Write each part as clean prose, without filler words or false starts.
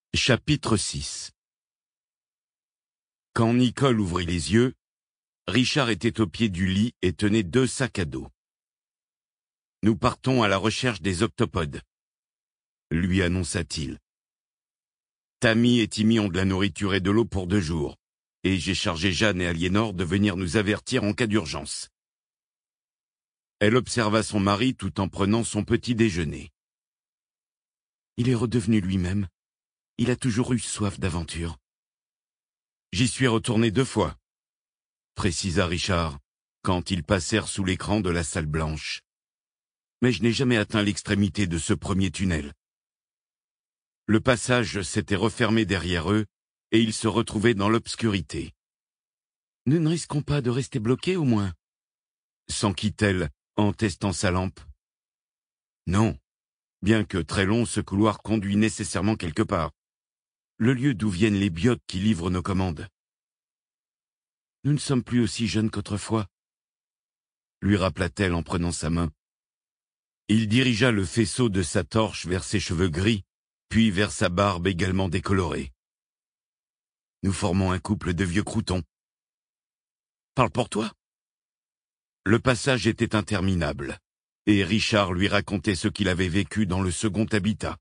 Chapitre 6. Quand Nicole ouvrit les yeux, Richard était au pied du lit et tenait 2 sacs à dos. « Nous partons à la recherche des octopodes », lui annonça-t-il. « Tammy et Timmy ont de la nourriture et de l'eau pour 2 jours, et j'ai chargé Jeanne et Aliénor de venir nous avertir en cas d'urgence. » Elle observa son mari tout en prenant son petit déjeuner. « Il est redevenu lui-même. Il a toujours eu soif d'aventure. »« J'y suis retourné 2 fois, » précisa Richard, quand ils passèrent sous l'écran de la salle blanche. « Mais je n'ai jamais atteint l'extrémité de ce premier tunnel. » Le passage s'était refermé derrière eux, et ils se retrouvaient dans l'obscurité. « Nous ne risquons pas de rester bloqués au moins ?» s'enquit-elle en testant sa lampe. « Non, bien que très long, ce couloir conduit nécessairement quelque part. Le lieu d'où viennent les biotes qui livrent nos commandes. »« Nous ne sommes plus aussi jeunes qu'autrefois, » lui rappela-t-elle en prenant sa main. Il dirigea le faisceau de sa torche vers ses cheveux gris, puis vers sa barbe également décolorée. « Nous formons un couple de vieux croutons. »« Parle pour toi. » Le passage était interminable, et Richard lui racontait ce qu'il avait vécu dans le second habitat.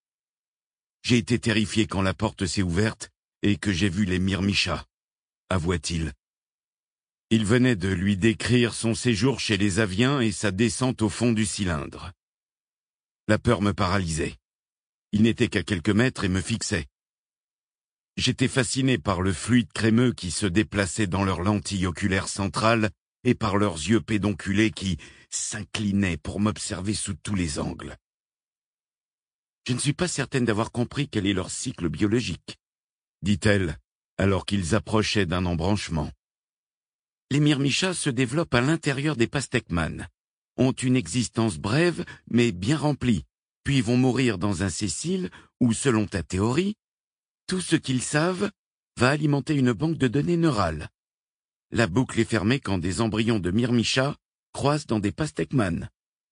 « J'ai été terrifié quand la porte s'est ouverte et que j'ai vu les Mirmichas, » avoua-t-il. Il venait de lui décrire son séjour chez les Aviens et sa descente au fond du cylindre. La peur me paralysait. Il n'était qu'à quelques mètres et me fixait. J'étais fasciné par le fluide crémeux qui se déplaçait dans leurs lentilles oculaires centrales et par leurs yeux pédonculés qui s'inclinaient pour m'observer sous tous les angles. Je ne suis pas certaine d'avoir compris quel est leur cycle biologique, dit-elle, alors qu'ils approchaient d'un embranchement. Les Mirmichas se développent à l'intérieur des Pastèques-mânes, ont une existence brève mais bien remplie, puis vont mourir dans un sessile où, selon ta théorie, tout ce qu'ils savent va alimenter une banque de données neurales. La boucle est fermée quand des embryons de Mirmichas croisent dans des Pastèques-mânes.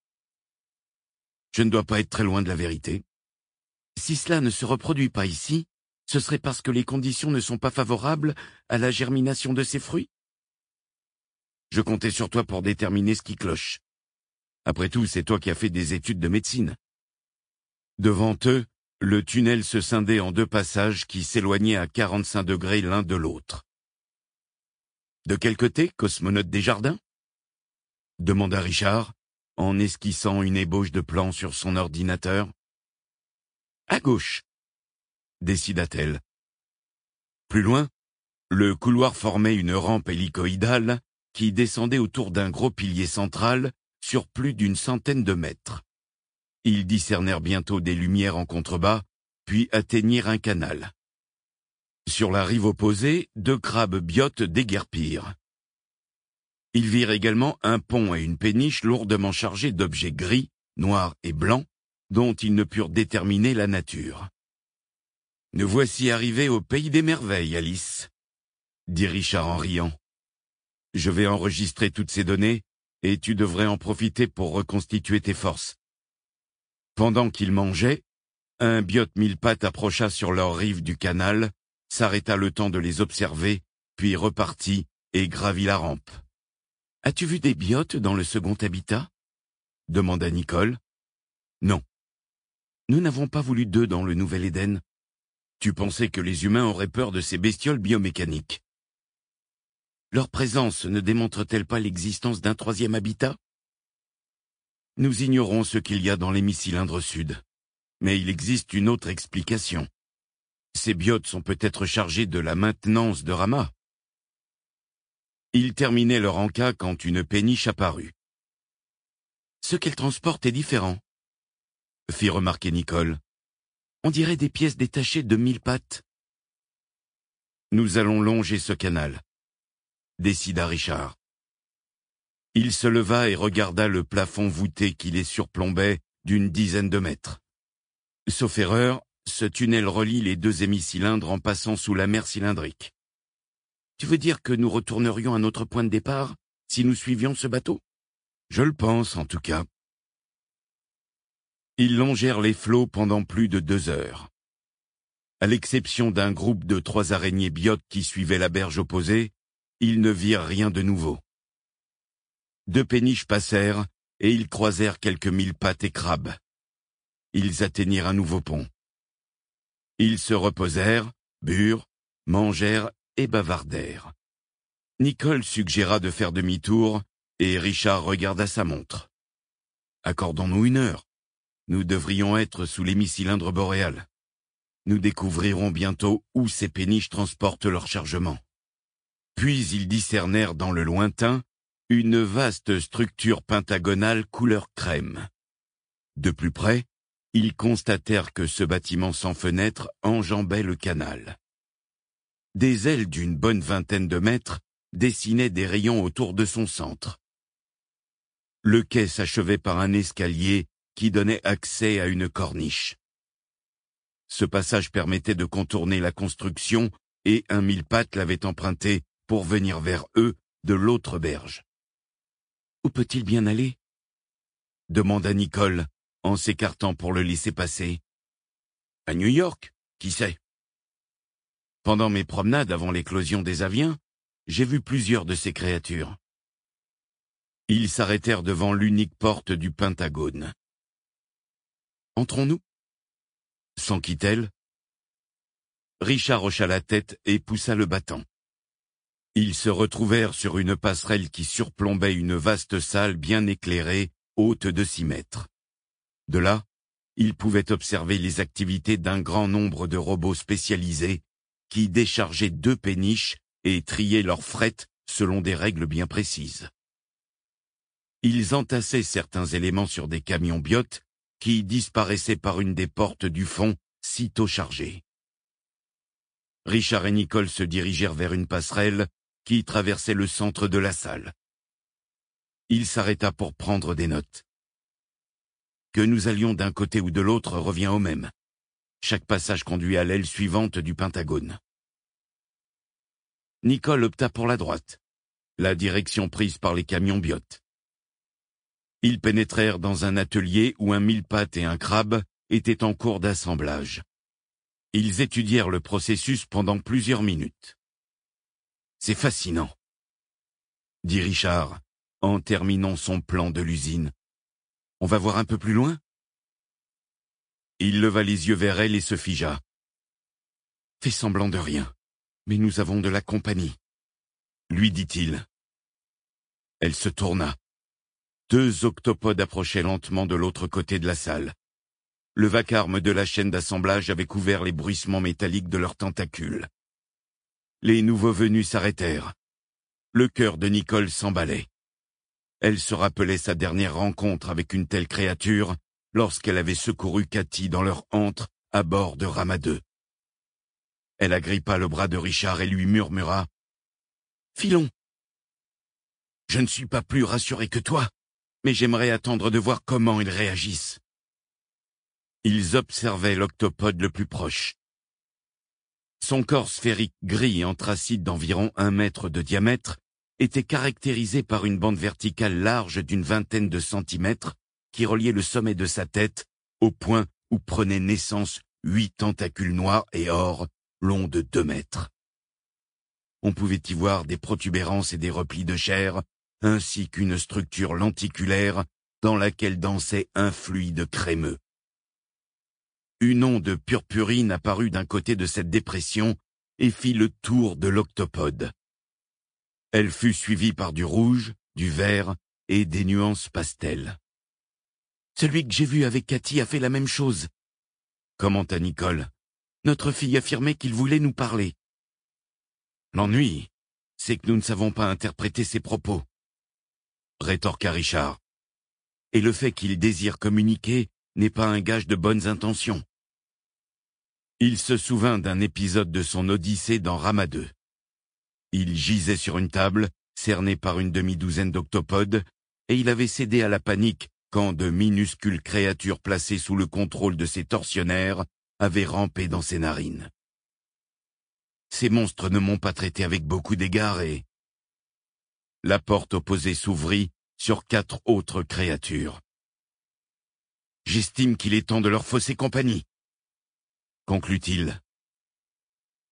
Je ne dois pas être très loin de la vérité. Si cela ne se reproduit pas ici, ce serait parce que les conditions ne sont pas favorables à la germination de ces fruits. Je comptais sur toi pour déterminer ce qui cloche. Après tout, c'est toi qui as fait des études de médecine. Devant eux, le tunnel se scindait en 2 passages qui s'éloignaient à 45 degrés l'un de l'autre. « De quel côté, cosmonaute des jardins ?» demanda Richard, en esquissant une ébauche de plan sur son ordinateur. « À gauche, » décida-t-elle. Plus loin, le couloir formait une rampe hélicoïdale qui descendait autour d'un gros pilier central sur plus d'une centaine de mètres. Ils discernèrent bientôt des lumières en contrebas, puis atteignirent un canal. Sur la rive opposée, 2 crabes biotes déguerpirent. Ils virent également un pont et une péniche lourdement chargés d'objets gris, noirs et blancs, dont ils ne purent déterminer la nature. « Nous voici arrivés au pays des merveilles, Alice, » dit Richard en riant. « Je vais enregistrer toutes ces données, et tu devrais en profiter pour reconstituer tes forces. » Pendant qu'ils mangeaient, un biote 1000 pattes approcha sur leur rive du canal, s'arrêta le temps de les observer, puis repartit et gravit la rampe. « As-tu vu des biotes dans le second habitat ?» demanda Nicole. « Non. Nous n'avons pas voulu d'eux dans le Nouvel Éden. Tu pensais que les humains auraient peur de ces bestioles biomécaniques. Leur présence ne démontre-t-elle pas l'existence d'un 3e habitat ? Nous ignorons ce qu'il y a dans l'hémicylindre sud, mais il existe une autre explication. Ces biotes sont peut-être chargés de la maintenance de Rama. » Ils terminaient leur encas quand une péniche apparut. « Ce qu'elle transporte est différent, » fit remarquer Nicole. « On dirait des pièces détachées de 1000 pattes. »« Nous allons longer ce canal, » décida Richard. Il se leva et regarda le plafond voûté qui les surplombait d'une dizaine de mètres. Sauf erreur, ce tunnel relie les 2 hémicylindres en passant sous la mer cylindrique. Tu veux dire que nous retournerions à notre point de départ si nous suivions ce bateau ? Je le pense, en tout cas. Ils longèrent les flots pendant plus de 2 heures. À l'exception d'un groupe de 3 araignées biotes qui suivaient la berge opposée, ils ne virent rien de nouveau. 2 péniches passèrent, et ils croisèrent quelques mille-pattes et crabes. Ils atteignirent un nouveau pont. Ils se reposèrent, burent, mangèrent et bavardèrent. Nicole suggéra de faire demi-tour, et Richard regarda sa montre. « Accordons-nous 1 heure. Nous devrions être sous l'hémicylindre boréal. Nous découvrirons bientôt où ces péniches transportent leur chargement. » Puis ils discernèrent dans le lointain une vaste structure pentagonale couleur crème. De plus près, ils constatèrent que ce bâtiment sans fenêtre enjambait le canal. Des ailes d'une bonne vingtaine de mètres dessinaient des rayons autour de son centre. Le quai s'achevait par un escalier qui donnait accès à une corniche. Ce passage permettait de contourner la construction et un mille-pattes l'avait emprunté pour venir vers eux de l'autre berge. « Où peut-il bien aller ?» demanda Nicole, en s'écartant pour le laisser passer. « À New York, qui sait ? Pendant mes promenades avant l'éclosion des aviens, j'ai vu plusieurs de ces créatures. » Ils s'arrêtèrent devant l'unique porte du Pentagone. « Entrons-nous » s'enquit-elle. Richard hocha la tête et poussa le battant. Ils se retrouvèrent sur une passerelle qui surplombait une vaste salle bien éclairée, haute de 6 mètres. De là, ils pouvaient observer les activités d'un grand nombre de robots spécialisés qui déchargeaient 2 péniches et triaient leur fret selon des règles bien précises. Ils entassaient certains éléments sur des camions biotes qui disparaissaient par une des portes du fond, sitôt chargées. Richard et Nicole se dirigèrent vers une passerelle qui traversait le centre de la salle. Il s'arrêta pour prendre des notes. Que nous allions d'un côté ou de l'autre revient au même. Chaque passage conduit à l'aile suivante du Pentagone. Nicole opta pour la droite, la direction prise par les camions biotes. Ils pénétrèrent dans un atelier où un mille-pattes et un crabe étaient en cours d'assemblage. Ils étudièrent le processus pendant plusieurs minutes. « C'est fascinant, » dit Richard, en terminant son plan de l'usine. « On va voir un peu plus loin ?» Il leva les yeux vers elle et se figea. « Fais semblant de rien, mais nous avons de la compagnie, » lui dit-il. Elle se tourna. 2 octopodes approchaient lentement de l'autre côté de la salle. Le vacarme de la chaîne d'assemblage avait couvert les bruissements métalliques de leurs tentacules. Les nouveaux venus s'arrêtèrent. Le cœur de Nicole s'emballait. Elle se rappelait sa dernière rencontre avec une telle créature lorsqu'elle avait secouru Cathy dans leur antre à bord de Rama 2. Elle agrippa le bras de Richard et lui murmura « Filons ! Je ne suis pas plus rassuré que toi, mais j'aimerais attendre de voir comment ils réagissent. » Ils observaient l'octopode le plus proche. Son corps sphérique gris anthracite d'environ 1 mètre de diamètre était caractérisé par une bande verticale large d'une vingtaine de centimètres qui reliait le sommet de sa tête au point où prenaient naissance 8 tentacules noirs et or longs de 2 mètres. On pouvait y voir des protubérances et des replis de chair, ainsi qu'une structure lenticulaire dans laquelle dansait un fluide crémeux. Une onde purpurine apparut d'un côté de cette dépression et fit le tour de l'octopode. Elle fut suivie par du rouge, du vert et des nuances pastel. « Celui que j'ai vu avec Cathy a fait la même chose, » commenta Nicole. « Notre fille affirmait qu'il voulait nous parler. » L'ennui, c'est que nous ne savons pas interpréter ses propos, rétorqua Richard. Et le fait qu'il désire communiquer n'est pas un gage de bonnes intentions. Il se souvint d'un épisode de son odyssée dans Rama 2. Il gisait sur une table, cerné par une demi-douzaine d'octopodes, et il avait cédé à la panique quand de minuscules créatures placées sous le contrôle de ses tortionnaires avaient rampé dans ses narines. Ces monstres ne m'ont pas traité avec beaucoup d'égard et... La porte opposée s'ouvrit sur 4 autres créatures. « J'estime qu'il est temps de leur fausser compagnie, » conclut-il.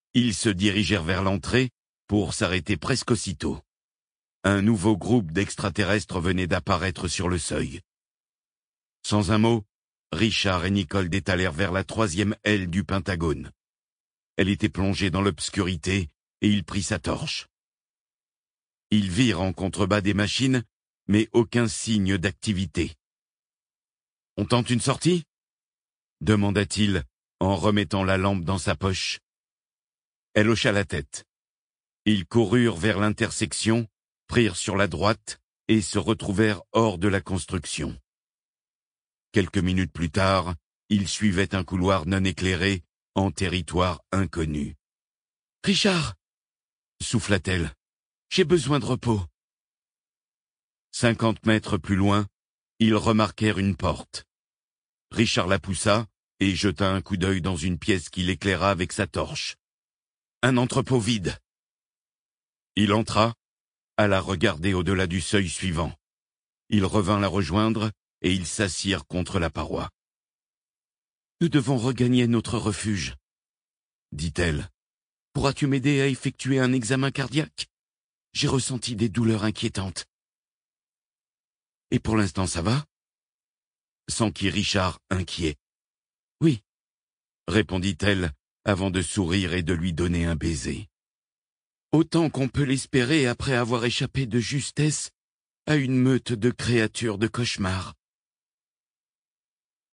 Ils se dirigèrent vers l'entrée pour s'arrêter presque aussitôt. Un nouveau groupe d'extraterrestres venait d'apparaître sur le seuil. Sans un mot, Richard et Nicole détalèrent vers la 3e aile du Pentagone. Elle était plongée dans l'obscurité et il prit sa torche. Ils virent en contrebas des machines, mais aucun signe d'activité. « On tente une sortie ?» demanda-t-il en remettant la lampe dans sa poche. Elle hocha la tête. Ils coururent vers l'intersection, prirent sur la droite et se retrouvèrent hors de la construction. Quelques minutes plus tard, ils suivaient un couloir non éclairé en territoire inconnu. « Richard !» souffla-t-elle. « J'ai besoin de repos. » 50 mètres plus loin, ils remarquèrent une porte. Richard la poussa et jeta un coup d'œil dans une pièce qu'il éclaira avec sa torche. Un entrepôt vide. Il entra, alla regarder au-delà du seuil suivant. Il revint la rejoindre et ils s'assirent contre la paroi. « Nous devons regagner notre refuge, » dit-elle. « Pourras-tu m'aider à effectuer un examen cardiaque? J'ai ressenti des douleurs inquiétantes. »« Et pour l'instant ça va ?» s'enquit Richard inquiet. « Oui, » répondit-elle avant de sourire et de lui donner un baiser. Autant qu'on peut l'espérer après avoir échappé de justesse à une meute de créatures de cauchemar.